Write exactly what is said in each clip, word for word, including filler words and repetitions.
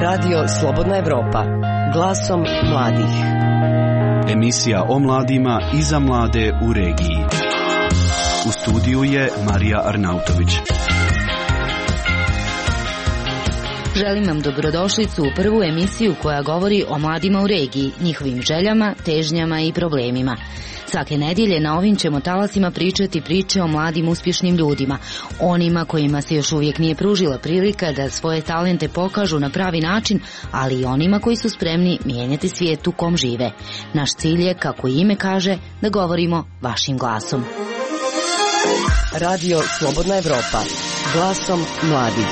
Radio Slobodna Evropa, glasom mladih. Emisija o mladima i za mlade u regiji. U studiju je Marija Arnautović. Želim vam dobrodošlicu u prvu emisiju koja govori o mladima u regiji, njihovim željama, težnjama i problemima. Svake nedjelje na ovim ćemo talasima pričati priče o mladim uspješnim ljudima, onima kojima se još uvijek nije pružila prilika da svoje talente pokažu na pravi način, ali i onima koji su spremni mijenjati svijet u kom žive. Naš cilj je, kako i ime kaže, da govorimo vašim glasom. Radio Slobodna Evropa, glasom mladih.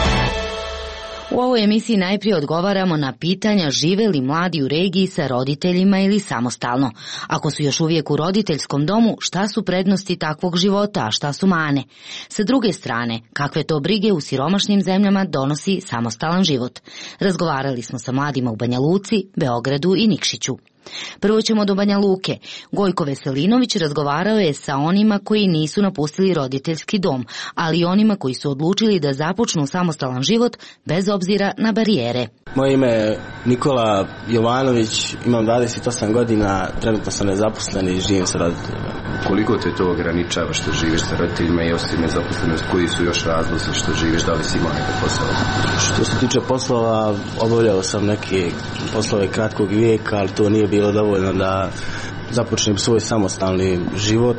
U ovoj emisiji najprije odgovaramo na pitanja žive li mladi u regiji sa roditeljima ili samostalno. Ako su još uvijek u roditeljskom domu, šta su prednosti takvog života, a šta su mane? Sa druge strane, kakve to brige u siromašnim zemljama donosi samostalan život? Razgovarali smo sa mladima u Banja Luci, Beogradu i Nikšiću. Prvo ćemo do Banja Luke. Gojko Veselinović razgovarao je sa onima koji nisu napustili roditeljski dom, ali i onima koji su odlučili da započnu samostalan život bez obzira na barijere. Moje ime je Nikola Jovanović, imam dvadeset osam godina, trenutno sam nezaposlen i živim sa roditeljima. Koliko te to ograničava što živiš sa roditeljima i osim nezaposlenost, koji su još razlozi što živiš, da li si imao neke poslove? Što se tiče poslova, obavljao sam neke poslove kratkog vijeka, ali to nije bilo dovoljno da započnem svoj samostalni život.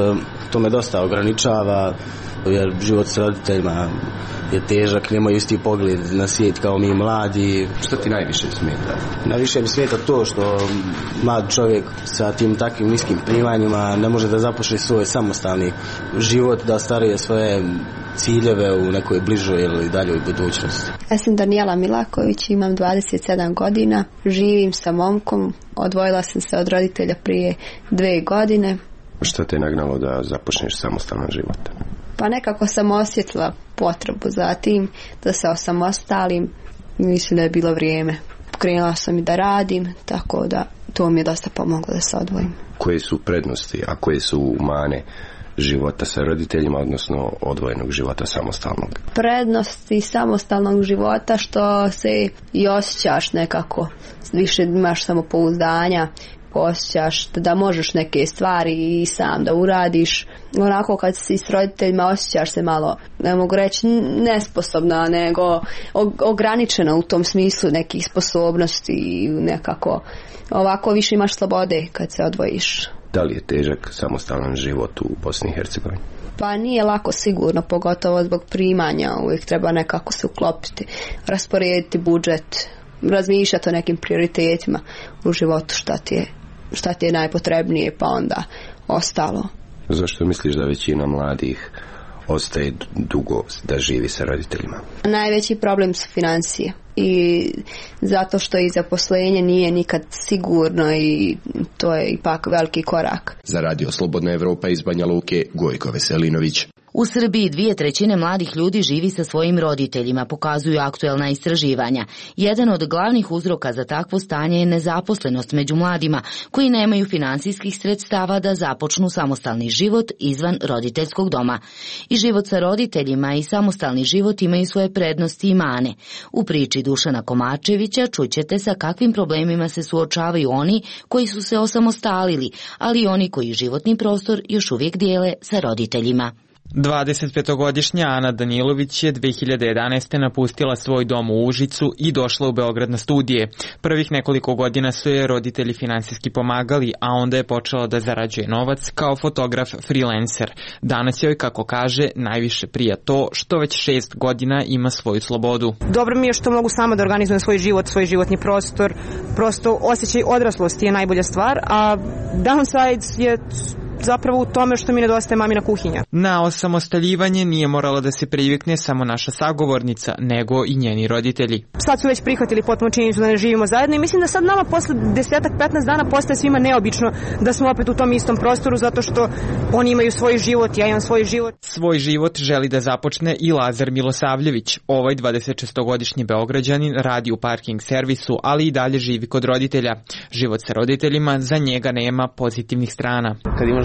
To me dosta ograničava, jer život s roditeljima je težak, nemaju isti pogled na svijet kao mi mladi. Što ti najviše smeta? Najviše mi smeta to što mlad čovjek sa tim takvim niskim primanjima ne može da započne svoj samostalni život, da ostvaruje svoje ciljeve u nekoj bližoj ili daljoj budućnosti. Ja sam Danijela Milaković, imam dvadeset sedam godina, živim sa momkom, odvojila sam se od roditelja prije dve godine. Što te je nagnalo da započneš samostalan život? Pa nekako sam osjetila potrebu za tim da se osamostalim, mislim da je bilo vrijeme. Krenula sam i da radim, tako da to mi je dosta pomoglo da se odvojim. Koje su prednosti, a koje su mane života sa roditeljima, odnosno odvojenog života samostalnog? Prednosti samostalnog života što se i osjećaš nekako, više imaš samopouzdanja, osjećaš da možeš neke stvari i sam da uradiš. Onako kad si s roditeljima osjećaš se malo, ne mogu reći nesposobna, nego ograničena u tom smislu nekih sposobnosti i nekako ovako više imaš slobode kad se odvojiš. Da li je težak samostalan život u Bosni i Hercegovini? Pa nije lako sigurno, pogotovo zbog primanja, uvijek treba nekako se uklopiti, rasporediti budžet, razmišljati o nekim prioritetima u životu, šta ti je, šta ti je najpotrebnije, pa onda ostalo. Zašto misliš da većina mladih ostaje dugo da živi sa roditeljima? Najveći problem su financije i zato što i zaposlenje nije nikad sigurno i to je ipak veliki korak. Za Radio Slobodna Evropa iz Banja Luke, Gojko Veselinović. U Srbiji dvije trećine mladih ljudi živi sa svojim roditeljima, pokazuju aktuelna istraživanja. Jedan od glavnih uzroka za takvo stanje je nezaposlenost među mladima koji nemaju financijskih sredstava da započnu samostalni život izvan roditeljskog doma. I život sa roditeljima i samostalni život imaju svoje prednosti i mane. U priči Dušana Komačevića čućete sa kakvim problemima se suočavaju oni koji su se osamostalili, ali i oni koji životni prostor još uvijek dijele sa roditeljima. dvadesetpetogodišnja Ana Danilović je dve hiljade jedanaeste. napustila svoj dom u Užicu i došla u Beograd na studije. Prvih nekoliko godina su je roditelji finansijski pomagali, a onda je počela da zarađuje novac kao fotograf freelancer. Danas joj, kako kaže, najviše prija to što već šest godina ima svoju slobodu. Dobro mi je što mogu sama da organizujem svoj život, svoj životni prostor. Prosto osjećaj odraslosti je najbolja stvar, a downside je zapravo u tome što mi nedostaje mamina kuhinja. Na osamostaljivanje nije morala da se privikne samo naša sagovornica, nego i njeni roditelji. Sad su već prihvatili potpuno činjenicu da ne živimo zajedno i mislim da sad nama posle desetak petnaest dana postaje svima neobično da smo opet u tom istom prostoru, zato što oni imaju svoj život, ja imam svoj život. Svoj život želi da započne i Lazar Milosavljević. Ovaj dvadesetšestogodišnji Beograđanin radi u parking servisu, ali i dalje živi kod roditelja. Život sa roditeljima za njega nema pozitivnih strana. Kad imaš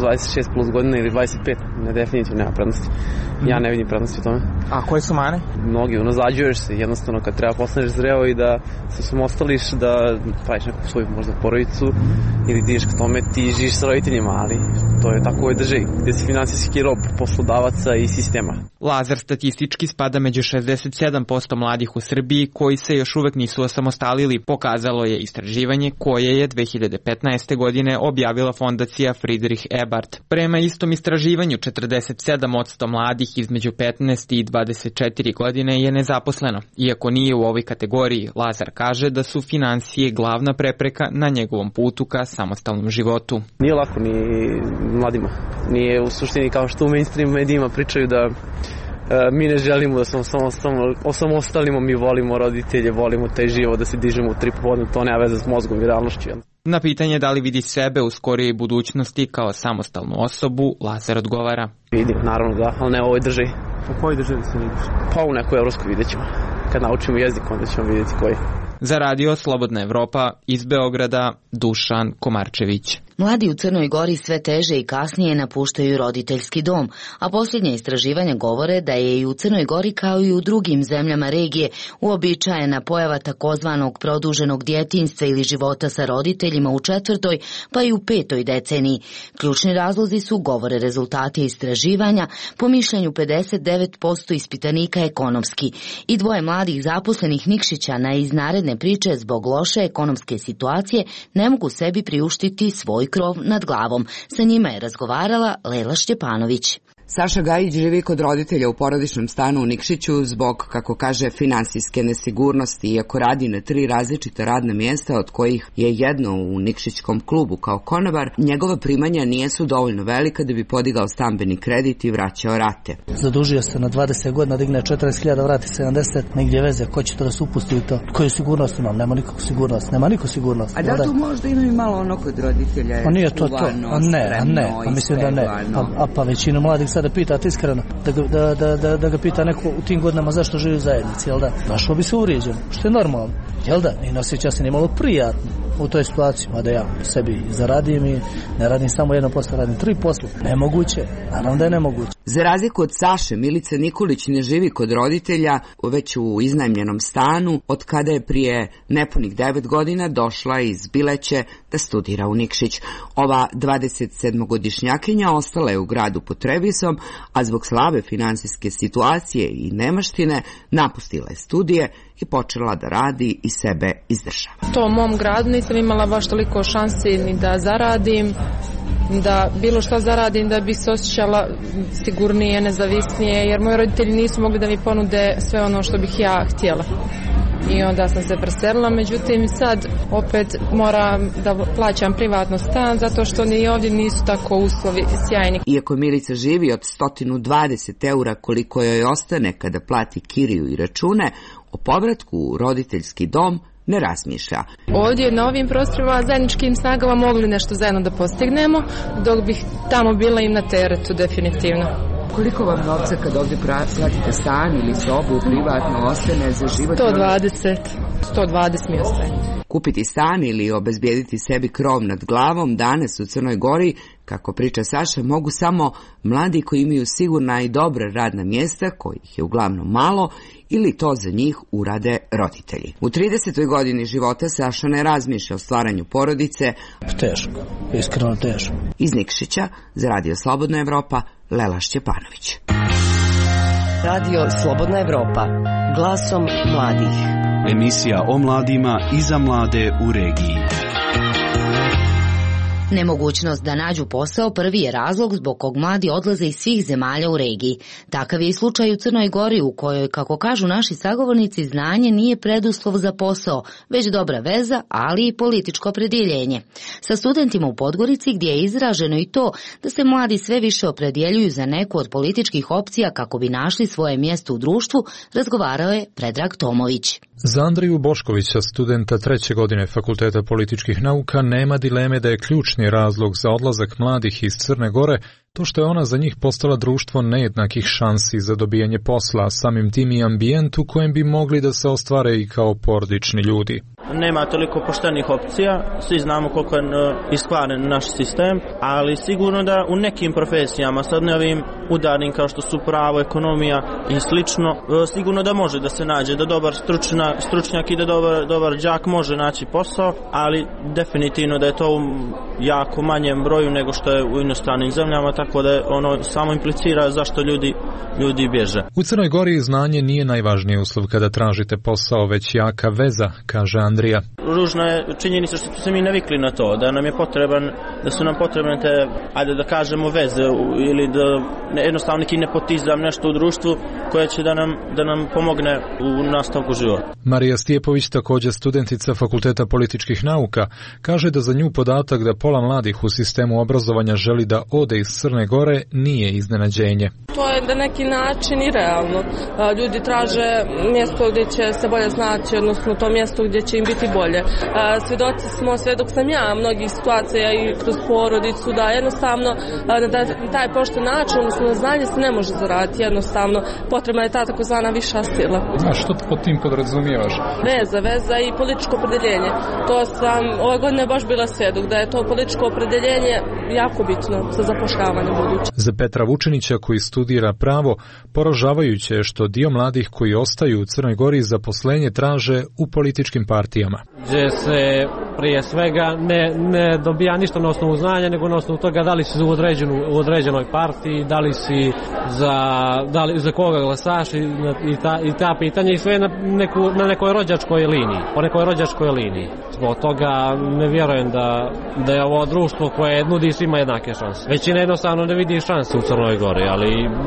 dvadeset šest plus godina ili dvadeset pet, ne, definitivno nema prednosti. Ja ne vidim prednosti u tome. A koje su mane? Mnogi, unazađuješ se, jednostavno kad treba postaneš zreo i da se samostališ, da praviš neku svoju možda porodicu ili ti ideš k tome, ti živiš sa roditeljima, ali to je tako u ovoj državi, gde si finansijski rob poslodavaca i sistema. Lazar statistički spada među šezdeset sedam posto mladih u Srbiji koji se još uvek nisu osamostalili, pokazalo je istraživanje koje je dve hiljade petnaeste. godine objavila fondacija Friedrich Ebert. Prema istom istraživanju, četrdeset sedam posto mladih između petnaest i dvadeset četiri godine je nezaposleno. Iako nije u ovoj kategoriji, Lazar kaže da su finansije glavna prepreka na njegovom putu ka samostalnom životu. Nije lako ni mladima. Nije u suštini kao što u mainstream medijima pričaju da mi ne želimo da smo osamostalimo, mi volimo roditelje, volimo taj život, da se dižemo u tri popodne, to nema veze s mozgom i realnošću. Na pitanje da li vidi sebe u skorijoj budućnosti kao samostalnu osobu, Lazar odgovara. Vidim, naravno da, ali ne u ovoj državi. U kojoj državi se vidiš? Pa u nekoj evropskoj vidjet ćemo. Kad naučimo jezik, onda ćemo vidjeti koji. Za radio Slobodna Evropa iz Beograda, Dušan Komarčević. Mladi u Crnoj Gori sve teže i kasnije napuštaju roditeljski dom, a posljednja istraživanja govore da je i u Crnoj Gori kao i u drugim zemljama regije uobičajena pojava takozvanog produženog djetinjstva ili života sa roditeljima u četvrtoj pa i u petoj deceniji. Ključni razlozi su, govore rezultati istraživanja, po mišljenju pedeset devet posto ispitanika ekonomski. I dvoje mladih zaposlenih Nikšićana iz naredne priče zbog loše ekonomske situacije ne mogu sebi priuštiti svoj krov nad glavom. Sa njima je razgovarala Lela Šćepanović. Saša Gajić živi kod roditelja u porodičnom stanu u Nikšiću zbog, kako kaže, finansijske nesigurnosti, iako radi na tri različita radna mjesta, od kojih je jedno u Nikšićkom klubu kao konobar. Njegova primanja nijesu dovoljno velika da bi podigao stambeni kredit i vraćao rate. Zadužio se na dvadeset godina, digne četrdeset hiljada, vrati sedamdeset, negdje veze, ko će to da se upusti u to? Koju sigurnost imam? Nema nikakvu sigurnost, nema nikakvu sigurnost. A da tu možda ima i malo ono kod roditelja? Pa nije to to, a ne, a ne, pa mislim da ne. A, a pa većinu mladih sada pitate iskreno, da ga, da, da, da, da ga pita neko u tim godinama zašto živi u zajednici, jel da? Našao bi se uvrijeđen, što je normalno, jel da? I ne osjeća se nimalo prijatno u toj situaciji, mada ja sebi zaradim i ne radim samo jedno posle, radim tri posle. Nemoguće, naravno da je nemoguće. Za razliku od Saše, Milica Nikolić ne živi kod roditelja, već u iznajmljenom stanu, od kada je prije nepunih devet godina došla iz Bileće da studira u Nikšić. Ova dvadesetsedmogodišnjakinja ostala je u gradu pod Trebisom, a zbog slabe finansijske situacije i nemaštine napustila je studije i počela da radi i sebe izdržava. To u mom gradu nisam imala baš toliko šansi ni da zaradim, da bilo što zaradim da bi se osjećala sigurnije, nezavisnije, jer moji roditelji nisu mogli da mi ponude sve ono što bih ja htjela. I onda sam se preselila, međutim sad opet moram da plaćam privatno stan zato što ni ovdje nisu tako uslovi sjajni. Iako Milica živi od sto dvadeset eura koliko joj ostane kada plati kiriju i račune, o povratku u roditeljski dom ne razmišlja. Ovdje na ovim prostorima zajedničkim snagama mogli nešto zajedno da postignemo, dok bih tamo bila im na teretu definitivno. Koliko vam novca kad ovdje platite stan ili sobu privatno ostane za život? sto dvadeset. sto dvadeset mi ostaje. Kupiti stan ili obezbijediti sebi krov nad glavom danas u Crnoj Gori, kako priča Saša, mogu samo mladi koji imaju sigurna i dobra radna mjesta, kojih je uglavnom malo, ili to za njih urade roditelji. U tridesetoj godini života Saša ne razmišlja o stvaranju porodice. Teško, iskreno teško. Iz Nikšića, za Radio Slobodna Evropa, Lela Šćepanović. Radio Slobodna Evropa, glasom mladih. Emisija o mladima i za mlade u regiji. Nemogućnost da nađu posao prvi je razlog zbog kog mladi odlaze iz svih zemalja u regiji. Takav je i slučaj u Crnoj Gori, u kojoj, kako kažu naši sagovornici, znanje nije preduslov za posao, već dobra veza, ali i političko opredjeljenje. Sa studentima u Podgorici, gdje je izraženo i to da se mladi sve više opredjeljuju za neku od političkih opcija kako bi našli svoje mjesto u društvu, razgovarao je Predrag Tomović. Za Andriju Boškovića, studenta treće godine Fakulteta političkih nauka, nema dileme da je ključni razlog za odlazak mladih iz Crne Gore to što je ona za njih postala društvo nejednakih šansi za dobijanje posla, samim tim i ambijent u kojem bi mogli da se ostvare i kao porodični ljudi. Nema toliko poštenih opcija, svi znamo koliko je iskvaren naš sistem, ali sigurno da u nekim profesijama, sad ne ovim udarnim kao što su pravo, ekonomija i slično, sigurno da može da se nađe, da dobar stručna, stručnjak i da dobar, dobar đak može naći posao, ali definitivno da je to u jako manjem broju nego što je u inostranim zemljama, tako da ono samo implicira zašto ljudi, ljudi bježe. U Crnoj Gori znanje nije najvažniji uslov kada tražite posao, već jaka veza, kaže Andrija. Ružno je činjenica što se mi navikli na to, da nam je potreban, da su nam potrebne te, ajde da kažemo, veze ili da jednostavno neki nepotizam, nešto u društvu koje će da nam, da nam pomogne u nastavku života. Marija Stjepović, također studentica Fakulteta političkih nauka, kaže da za nju podatak da pola mladih u sistemu obrazovanja želi da ode iz Crne Gore nije iznenađenje. To je na neki način i realno. Ljudi traže mjesto gdje će se bolje znaći, odnosno to mjesto gdje će im biti bolje. Svjedoci smo, sve dok sam ja, mnogih situacija i kroz porodicu, da jednostavno na taj pošten način, odnosno na znanje se ne može zaraditi, jednostavno potrebna je ta takozvana viša sila. A što pod tim podrazumijevaš? Veza, veza i političko opredeljenje. To sam, ove godine baš bila svjedok, da je to političko opredeljenje jako bitno za zapošljavanje buduće. Za Petra Vučinića, koji studira pravo, poražavajuće je što dio mladih koji ostaju u Crnoj Gori zaposlenje traže u političkim partijama. Gdje se prije svega ne, ne dobija ništa na osnovu znanja, nego na osnovu toga da li si u, određenu, u određenoj partiji, da li si za, da li, za koga glasaš i, i, ta, i ta pitanja i sve na, neku, na nekoj rođačkoj liniji, po nekoj rođačkoj liniji. Zbog toga ne vjerujem da, da je ovo društvo koje nudi svima jednake šanse. Većina jednostavno ne vidi šanse u Crnoj Gori, ali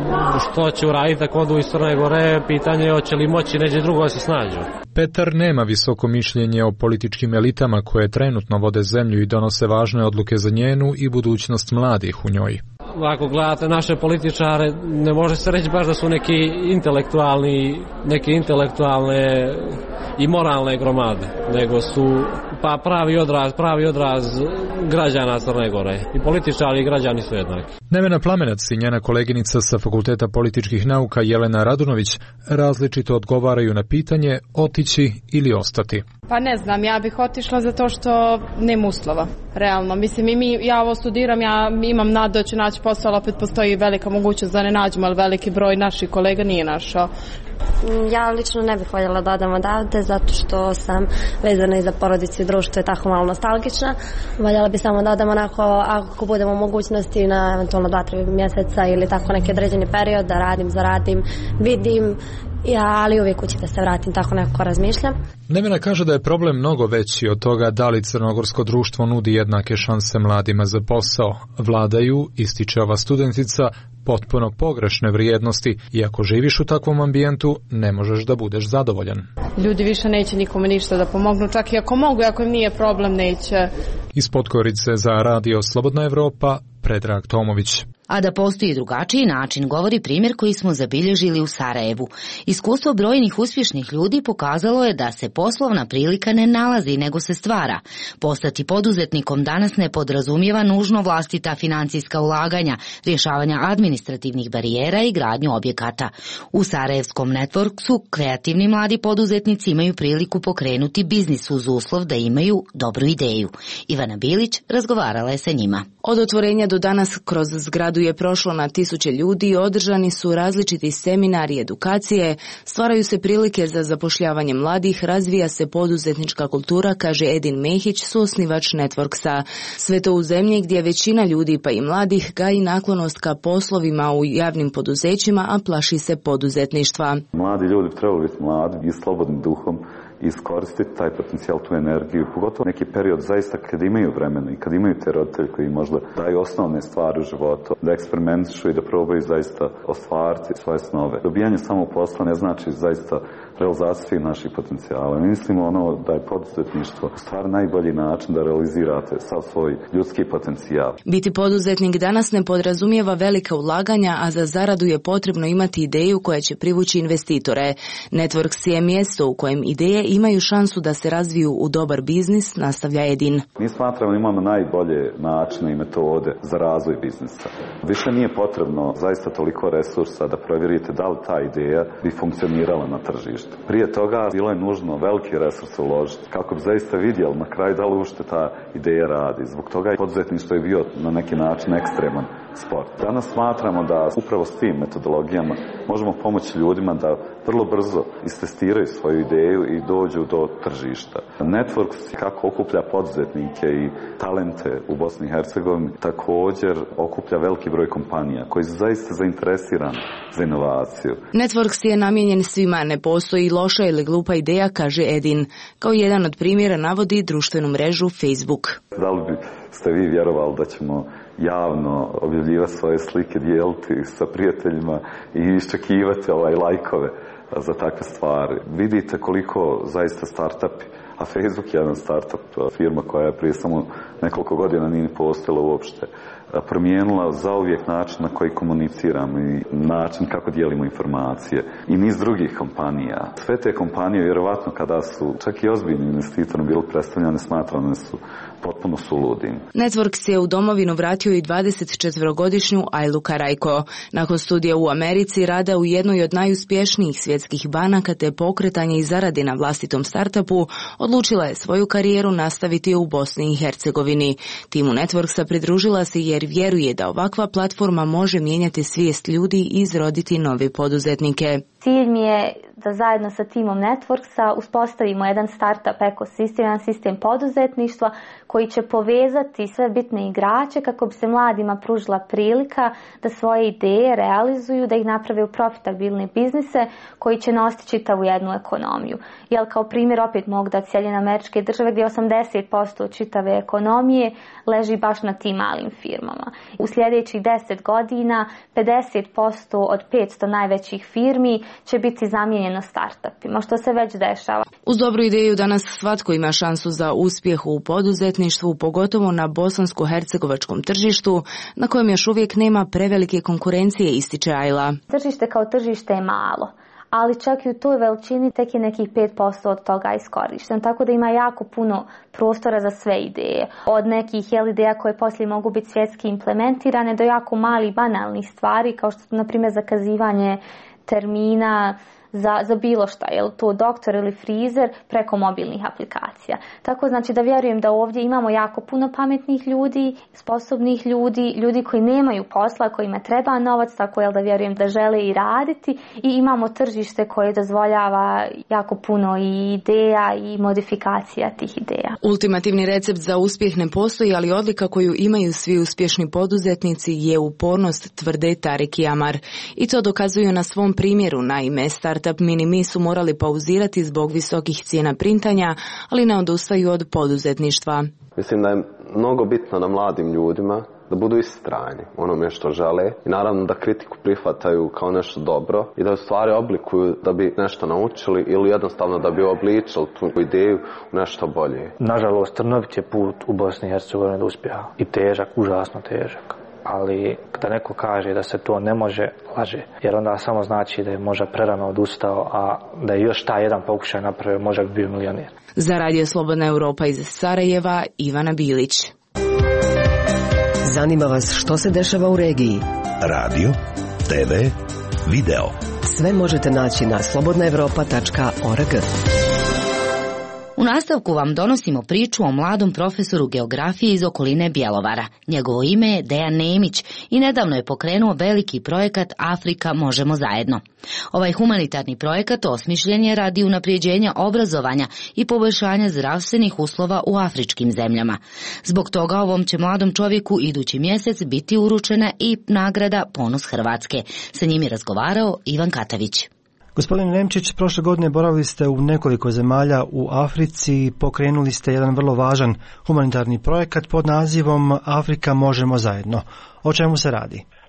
što će uraditi ako odu iz Crne Gore, pitanje je hoće li moći neđe drugo da se snađu. Petar nema visoko mišljenje o političkim elitama koje trenutno vode zemlju i donose važne odluke za njenu i budućnost mladih u njoj. Ako gledate naše političare, ne može se reći baš da su neki intelektualni, neke intelektualne i moralne gromade, nego su pa pravi odraz, pravi odraz građana Crne Gore. I političari i građani su jednaki. Nevena Plamenac i njena koleginica sa Fakulteta političkih nauka Jelena Radunović različito odgovaraju na pitanje otići ili ostati. Pa ne znam, ja bih otišla zato što nema uslova, realno. Mislim, i mi, ja ovo studiram, ja imam nadu da ću naći posao, ali opet postoji velika mogućnost da ne nađemo, ali veliki broj naših kolega nije našao. Ja lično ne bih voljela da odam odavde zato što sam vezana i za porodicu i društvo je tako malo nostalgična. Voljela bi samo da odam onako, ako budemo u mogućnosti na eventualno dva tri mjeseca ili tako neki određeni period, da radim, zaradim, vidim, ja, ali uvijek kući da se vratim, tako nekako razmišljam. Nevena kaže da je problem mnogo veći od toga da li crnogorsko društvo nudi jednake šanse mladima za posao. Vladaju, ističe ova studentica, potpuno pogrešne vrijednosti i ako živiš u takvom ambijentu ne možeš da budeš zadovoljan. Ljudi više neće nikome ništa da pomognu, čak i ako mogu, ako im nije problem, neće. Iz Podgorice za Radio Slobodna Evropa, Predrag Tomović. A da postoji drugačiji način govori primjer koji smo zabilježili u Sarajevu. Iskustvo brojnih uspješnih ljudi pokazalo je da se poslovna prilika ne nalazi nego se stvara. Postati poduzetnikom danas ne podrazumijeva nužno vlastita financijska ulaganja, rješavanja administrativnih barijera i gradnju objekata. U Sarajevskom networksu kreativni mladi poduzetnici imaju priliku pokrenuti biznis uz uslov da imaju dobru ideju. Ivana Bilić razgovarala je sa njima. Od otvorenja do danas kroz zgradu je prošlo na tisuće ljudi, održani su različiti seminari i edukacije, stvaraju se prilike za zapošljavanje mladih, razvija se poduzetnička kultura, kaže Edin Mehić, suosnivač Networksa. Sve to u zemlji gdje većina ljudi pa i mladih gaji naklonost ka poslovima u javnim poduzećima, a plaši se poduzetništva. Mladi ljudi trebaju biti mladi i slobodni duhom, iskoristiti taj potencijal, tu energiju, pogotovo neki period zaista kad imaju vremena i kad imaju te roditelji koji možda daju osnovne stvari u životu, da eksperimentišu i da probaju zaista ostvariti svoje snove. Dobijanje samog posla ne znači zaista realizaciju svih naših potencijala. Mi mislimo ono da je poduzetništvo stvar najbolji način da realizirate sav svoj ljudski potencijal. Biti poduzetnik danas ne podrazumijeva velika ulaganja, a za zaradu je potrebno imati ideju koja će privući investitore. Networks je mjesto u kojem ideje imaju šansu da se razviju u dobar biznis, nastavlja Edin. Mi smatramo da imamo najbolje načine i metode za razvoj biznisa. Više nije potrebno zaista toliko resursa da provjerite da li ta ideja bi funkcionirala na tržištu. Prije toga bilo je nužno veliki resurs uložiti kako bi zaista vidjeli na kraju da li uopšte ta ideja radi. Zbog toga je poduzetništvo je bio na neki način ekstreman sport. Danas smatramo da upravo s tim metodologijama možemo pomoći ljudima da vrlo brzo istestiraju svoju ideju i dođu do tržišta. Network kako okuplja poduzetnike i talente u Bosni i Hercegovini također okuplja veliki broj kompanija koji su zaista zainteresirani za inovaciju. Networks je namijenjen svima, ne postoji loša ili glupa ideja, kaže Edin. Kao jedan od primjera navodi društvenu mrežu Facebook. Da li bi ste vi vjerovali da ćemo javno objavljivati svoje slike, dijeliti sa prijateljima i iščekivati ovaj lajkove za takve stvari. Vidite koliko zaista startupi, a Facebook je jedan startup firma koja je prije samo nekoliko godina nije postojala uopšte, promijenila zauvijek način na koji komuniciramo i način kako dijelimo informacije i niz drugih kompanija. Sve te kompanije vjerovatno kada su čak i ozbiljni investitori bili predstavljane, smatrane su potpuno suludim. Networks je u domovinu vratio i dvadesetčetverogodišnju Ajlu Karajko. Nakon studija u Americi rada u jednoj od najuspješnijih svjetskih banaka te pokretanje i zarade na vlastitom startupu, odlučila je svoju karijeru nastaviti u Bosni i Hercegovini. Timu Networksa pridružila se jer vjeruje da ovakva platforma može mijenjati svijest ljudi i izroditi nove poduzetnike. Cilj mi je da zajedno sa timom Networksa uspostavimo jedan startup ekosistem, jedan sistem poduzetništva koji će povezati sve bitne igrače kako bi se mladima pružila prilika da svoje ideje realizuju, da ih naprave u profitabilne biznise koji će nositi čitavu jednu ekonomiju. Jel kao primjer opet mogu dati Sjedinjene Američke Države gdje osamdeset posto čitave ekonomije leži baš na tim malim firmama. U sljedećih deset godina pedeset posto od petsto najvećih firmi će biti zamijenjeno startupima, što se već dešava. Uz dobru ideju danas svatko ima šansu za uspjeh u poduzetništvu, pogotovo na bosansko-hercegovačkom tržištu, na kojem još uvijek nema prevelike konkurencije, ističe Ajla. Tržište kao tržište je malo, ali čak i u toj veličini tek je nekih pet posto od toga iskorišteno, tako da ima jako puno prostora za sve ideje. Od nekih jel, ideja koje poslije mogu biti svjetski implementirane do jako malih banalnih stvari, kao što su na primjer zakazivanje termina za, za bilo šta, je li to doktor ili frizer, preko mobilnih aplikacija. Tako znači da vjerujem da ovdje imamo jako puno pametnih ljudi, sposobnih ljudi, ljudi koji nemaju posla, kojima treba novac, tako je da vjerujem da žele i raditi i imamo tržište koje dozvoljava jako puno i ideja i modifikacija tih ideja. Ultimativni recept za uspjeh ne postoji, ali odlika koju imaju svi uspješni poduzetnici je upornost, tvrde Tarek i Amar. I to dokazuju na svom primjeru. Naime, startup Minimi su morali pauzirati zbog visokih cijena printanja, ali ne odustaju od poduzetništva. Mislim da je mnogo bitno na mladim ljudima da budu istrajni onome što žele i naravno da kritiku prihvataju kao nešto dobro i da u stvari oblikuju da bi nešto naučili ili jednostavno da bi obličili tu ideju u nešto bolje. Nažalost, trnovit je put u Bosni i Hercegovini do uspjeha i težak, užasno težak. Ali kada neko kaže da se to ne može, laže. Jer onda samo znači da je možda prerano odustao, a da je još taj jedan pokušaj napravio, možda bi bio milioner. Za Radio Slobodna Europa iz Sarajeva, Ivana Bilić. Zanima vas što se dešava u regiji? Radio, te ve, video. Sve možete naći na slobodna evropa tačka org. U nastavku vam donosimo priču o mladom profesoru geografije iz okoline Bjelovara. Njegovo ime je Dejan Nemić i nedavno je pokrenuo veliki projekat Afrika možemo zajedno. Ovaj humanitarni projekat osmišljen je radi unapređenja obrazovanja i poboljšanja zdravstvenih uslova u afričkim zemljama. Zbog toga ovom će mladom čovjeku idući mjesec biti uručena i nagrada Ponos Hrvatske. Sa njim je razgovarao Ivan Katavić. Gospodin Nemčić, prošle godine boravili ste u nekoliko zemalja u Africi, pokrenuli ste jedan vrlo važan humanitarni projekat pod nazivom Afrika možemo zajedno. O čemu se radi?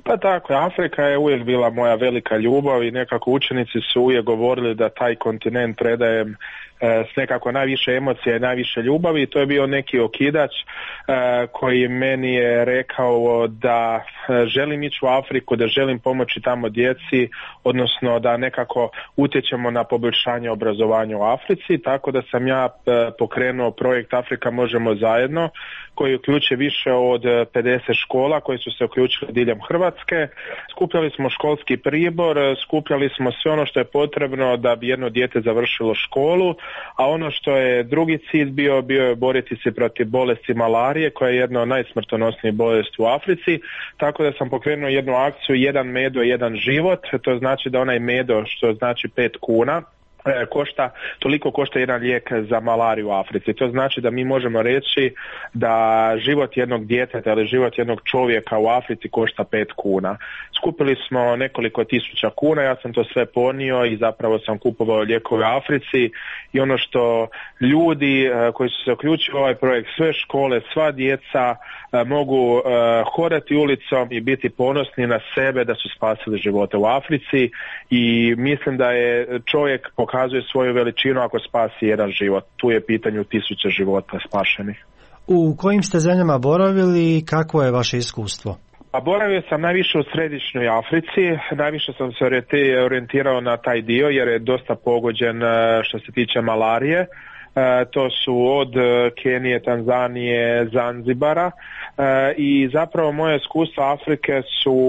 Pa tako, Afrika je uvijek bila moja velika ljubav i nekako učenici su uvijek govorili da taj kontinent predajem s nekako najviše emocije i najviše ljubavi i to je bio neki okidač koji meni je rekao da želim ići u Afriku, da želim pomoći tamo djeci, odnosno da nekako utječemo na poboljšanje obrazovanja u Africi, tako da sam ja pokrenuo projekt Afrika možemo zajedno, koji uključuje više od pedeset škola koji su se uključili diljem Hrvatske. Skupljali smo školski pribor, skupljali smo sve ono što je potrebno da bi jedno dijete završilo školu, a ono što je drugi cilj bio, bio je boriti se protiv bolesti malarije, koja je jedna od najsmrtonosnijih bolesti u Africi, tako da sam pokrenuo jednu akciju jedan medo, jedan život, to znači da onaj medo, što znači pet kuna, košta, toliko košta jedan lijek za malariju u Africi. To znači da mi možemo reći da život jednog djeteta ili život jednog čovjeka u Africi košta pet kuna. Skupili smo nekoliko tisuća kuna, ja sam to sve ponio i zapravo sam kupovao lijekove u Africi i ono što ljudi koji su se uključili u ovaj projekt, sve škole, sva djeca mogu hodati ulicom i biti ponosni na sebe da su spasili živote u Africi i mislim da je čovjek pokazuje svoju veličinu ako spasi jedan život. Tu je pitanju tisuće života spašenih. U kojim ste zemljama boravili i kakvo je vaše iskustvo? A boravio sam najviše u središnjoj Africi, najviše sam se orijentirao na taj dio jer je dosta pogođen što se tiče malarije. To su od Kenije, Tanzanije, Zanzibara i zapravo moje iskustva Afrike su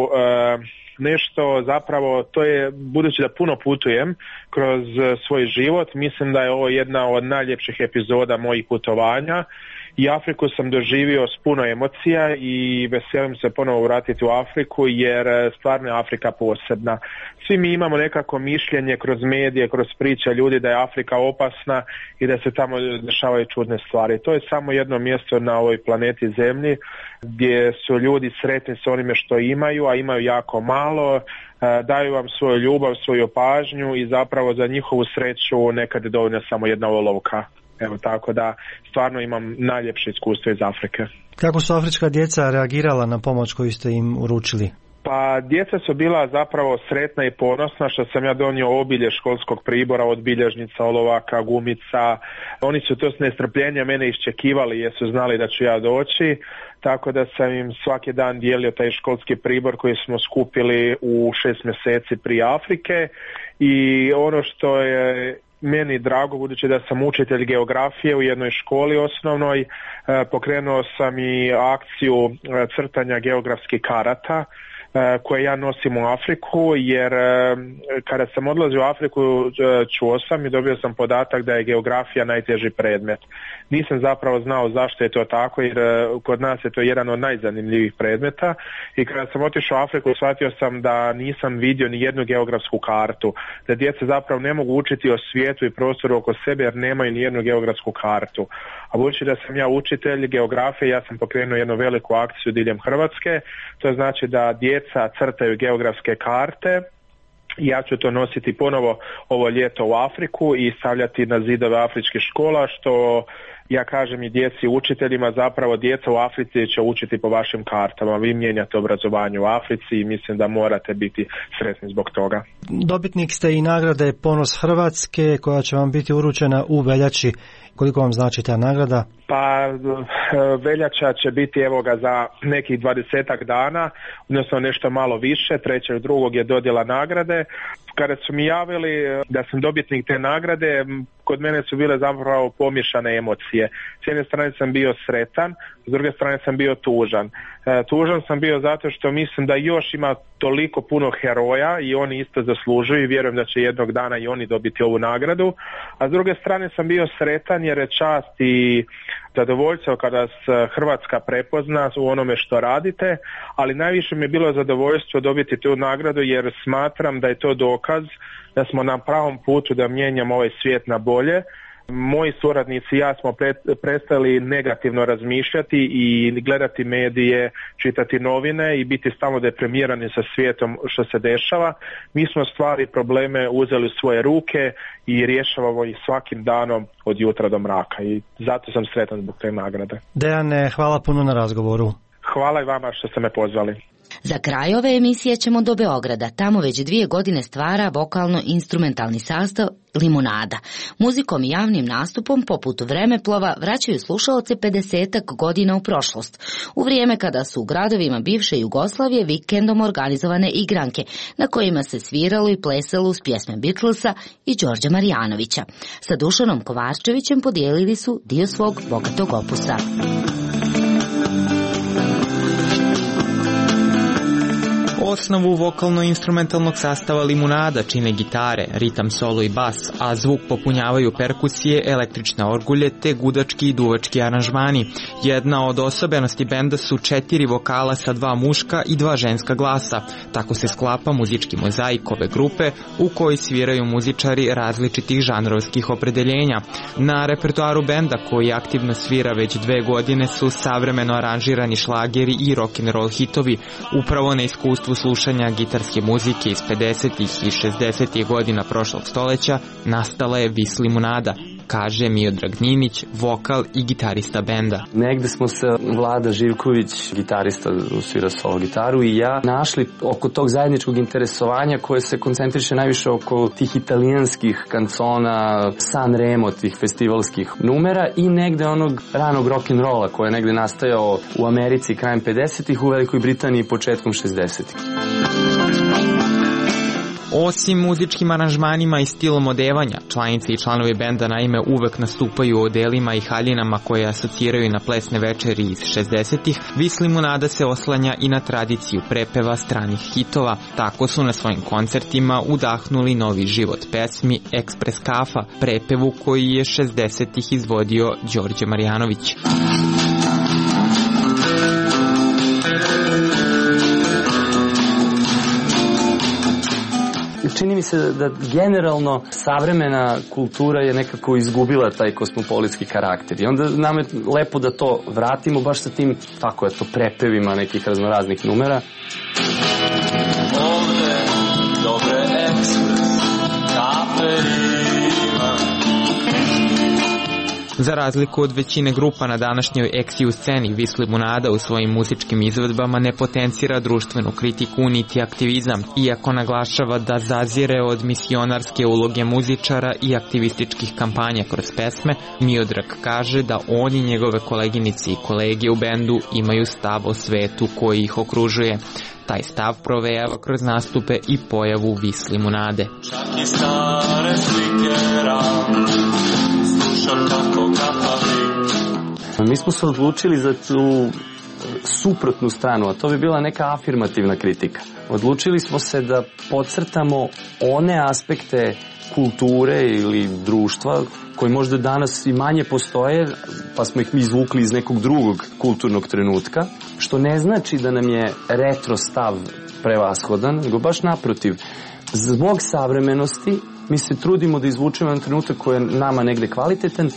nešto zapravo, to je, budući da puno putujem kroz svoj život, mislim da je ovo jedna od najljepših epizoda mojih putovanja i Afriku sam doživio s puno emocija i veselim se ponovo vratiti u Afriku jer stvarno je Afrika posebna. Svi mi imamo nekako mišljenje kroz medije, kroz priče ljudi da je Afrika opasna i da se tamo dešavaju čudne stvari. To je samo jedno mjesto na ovoj planeti Zemlji gdje su ljudi sretni s onime što imaju, a imaju jako malo, daju vam svoju ljubav, svoju pažnju i zapravo za njihovu sreću nekad je dovoljna samo jedna olovka. Evo tako da stvarno imam najljepše iskustvo iz Afrike. Kako su afrička djeca reagirala na pomoć koju ste im uručili? Pa djeca su bila zapravo sretna i ponosna što sam ja donio obilje školskog pribora od bilježnica, olovaka, gumica. Oni su to s nestrpljenjem mene iščekivali jer su znali da ću ja doći, tako da sam im svaki dan dijelio taj školski pribor koji smo skupili u šest mjeseci prije Afrike i ono što je meni drago, budući da sam učitelj geografije u jednoj školi osnovnoj, pokrenuo sam i akciju crtanja geografskih karata koje ja nosim u Afriku, jer kada sam odlazio u Afriku čuo sam i dobio sam podatak da je geografija najteži predmet. Nisam zapravo znao zašto je to tako, jer kod nas je to jedan od najzanimljivijih predmeta i kada sam otišao u Afriku shvatio sam da nisam vidio ni jednu geografsku kartu, da djeca zapravo ne mogu učiti o svijetu i prostoru oko sebe jer nemaju ni jednu geografsku kartu. A budući da sam ja učitelj geografije, ja sam pokrenuo jednu veliku akciju diljem Hrvatske, to znači da djeca crtaju geografske karte. Ja ću to nositi ponovo ovo ljeto u Afriku i stavljati na zidove afričkih škola, što ja kažem i djeci učiteljima, zapravo djeca u Africi će učiti po vašim kartama. Vi mijenjate obrazovanje u Africi i mislim da morate biti sretni zbog toga. Dobitnik ste i nagrade Ponos Hrvatske koja će vam biti uručena u veljači. Koliko vam znači ta nagrada? Pa veljača će biti evo ga za nekih dvadesetak dana, odnosno nešto malo više, trećeg drugog je dodjela nagrade. Kada su mi javili da sam dobitnik te nagrade, kod mene su bile zapravo pomiješane emocije. S jedne strane sam bio sretan, s druge strane sam bio tužan. E, tužan sam bio zato što mislim da još ima toliko puno heroja i oni isto zaslužuju i vjerujem da će jednog dana i oni dobiti ovu nagradu. A s druge strane sam bio sretan jer je čast i zadovoljstvo kada se Hrvatska prepozna u onome što radite, ali najviše mi je bilo zadovoljstvo dobiti tu nagradu jer smatram da je to dokaz da smo na pravom putu da mijenjamo ovaj svijet na bolje. Moji suradnici i ja smo pre, prestali negativno razmišljati i gledati medije, čitati novine i biti stalno deprimirani sa svijetom što se dešava. Mi smo stvari i probleme uzeli u svoje ruke i rješavamo ih svakim danom od jutra do mraka i zato sam sretan zbog te nagrade. Dejane, hvala puno na razgovoru. Hvala i vama što ste me pozvali. Za kraj ove emisije ćemo do Beograda. Tamo već dvije godine stvara vokalno-instrumentalni sastav Limunada. Muzikom i javnim nastupom poput Vremeplova vraćaju slušaoce pedesetak godina u prošlost, u vrijeme kada su u gradovima bivše Jugoslavije vikendom organizovane igranke na kojima se sviralo i plesalo uz pjesme Beatlesa i Đorđa Marjanovića. Sa Dušanom Kovačevićem podijelili su dio svog bogatog opusa. Osnovu vokalno-instrumentalnog sastava Limunada čine gitare, ritam, solo i bas, a zvuk popunjavaju perkusije, električne orgulje te gudački i duvački aranžmani. Jedna od osobenosti benda su četiri vokala sa dva muška i dva ženska glasa. Tako se sklapa muzički mozaik ove grupe u kojoj sviraju muzičari različitih žanrovskih opredeljenja. Na repertoaru benda, koji aktivno svira već dve godine, su savremeno aranžirani šlageri i rock'n'roll hitovi. Upravo na iskustvu slušanja gitarske muzike iz pedesetih i šezdesetih godina prošlog stoleća nastala je Vis Limunada, kaže Miodrag Ninić, vokal i gitarista benda. Negde smo se Vlada Živković, gitarista, svira solo gitaru, i ja našli oko tog zajedničkog interesovanja koje se koncentriše najviše oko tih italijanskih kancona, Sanremo, tih festivalskih numera i negde onog ranog rock'n'rolla koji je negde nastajao u Americi krajem pedesetih, u Velikoj Britaniji početkom šezdesetih. Osim muzičkim aranžmanima i stilom odevanja, članice i članovi benda naime uvek nastupaju u odelima i haljinama koje asociraju na plesne večeri iz šezdesetih, Vis Limunada se oslanja i na tradiciju prepeva stranih hitova. Tako su na svojim koncertima udahnuli novi život pesmi Ekspres kafa, prepevu koji je šezdesetih izvodio Đorđe Marjanović. Čini mi se da generalno savremena kultura je nekako izgubila taj kosmopolitski karakter i onda nam je lepo da to vratimo baš sa tim, tako je to, prepevima nekih raznoraznih numera. Ovde dobre ekspres kafe ima. Za razliku od većine grupa na današnjoj eksiju sceni, Vis Limunada u svojim muzičkim izvedbama ne potencira društvenu kritiku niti aktivizam, iako naglašava da zazire od misionarske uloge muzičara i aktivističkih kampanja kroz pesme. Miodrag kaže da on i njegove koleginice i kolege u bendu imaju stav o svetu koji ih okružuje. Taj stav provejava kroz nastupe i pojavu Vis Limunade. Čak i stare slike ram, slušam kako kapavi. Mi smo se odlučili za tu suprotnu stranu, a to bi bila neka afirmativna kritika. Odlučili smo se da podcrtamo one aspekte kulture ili društva koji možda danas i manje postoje, pa smo ih mi izvukli iz nekog drugog kulturnog trenutka, što ne znači da nam je retro stav prevashodan, nego baš naprotiv. Zbog savremenosti mi se trudimo da izvučemo jedan trenutak koji je nama negde kvalitetan.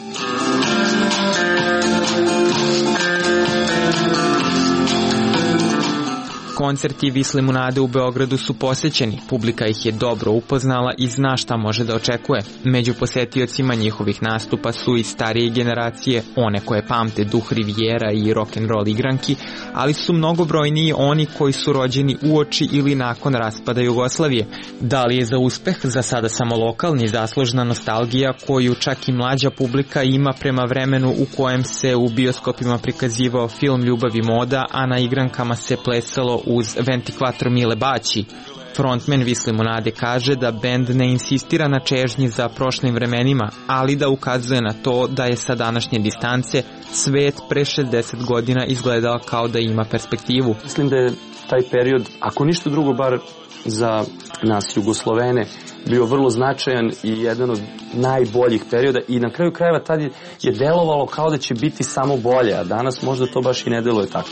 Koncerti Vis Limunade u Beogradu su posećeni, publika ih je dobro upoznala i zna šta može da očekuje. Među posetiocima njihovih nastupa su i starije generacije, one koje pamte duh Rivijera i rock'n'roll igranki, ali su mnogobrojniji oni koji su rođeni uoči ili nakon raspada Jugoslavije. Da li je za uspeh za sada samo lokalni zaslužna nostalgija koju čak i mlađa publika ima prema vremenu u kojem se u bioskopima prikazivao film Ljubav i moda, a na igrankama se plesalo uz ventiquattro Mile Baći. Frontman Vis Limunade kaže da bend ne insistira na čežnji za prošlim vremenima, ali da ukazuje na to da je sa današnje distance svet pre šezdeset godina izgledao kao da ima perspektivu. Mislim da je taj period, ako ništa drugo, bar za nas Jugoslovene, bio vrlo značajan i jedan od najboljih perioda i na kraju krajeva tad je delovalo kao da će biti samo bolje, a danas možda to baš i ne deluje tako.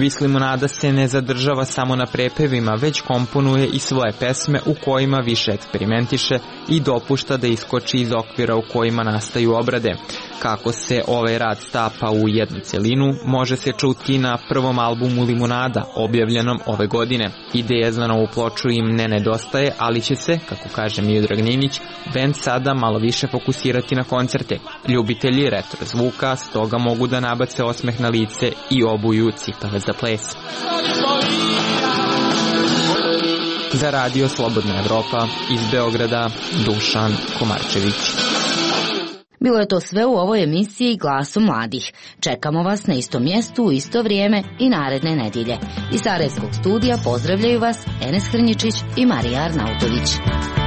Vis limunada se ne zadržava samo na prepevima, već komponuje i svoje pesme u kojima više eksperimentiše i dopušta da iskoči iz okvira u kojima nastaju obrade. Kako se ovaj rad stapa u jednu celinu, može se čuti na prvom albumu Limunada, objavljenom ove godine. Ideja za novu ploču im ne nedostaje, ali će se, kako kaže Miodrag Ninić, bend sada malo više fokusirati na koncerte. Ljubitelji retro zvuka stoga mogu da nabace osmeh na lice i obuju cipele za ples. Za radio Slobodna Evropa iz Beograda, Dušan Komarčević. Bilo je to sve u ovoj emisiji Glasom mladih. Čekamo vas na istom mjestu u isto vrijeme i naredne nedjelje. Iz Sarajevskog studija pozdravljaju vas Enes Hrnjičić i Marija Arnautović.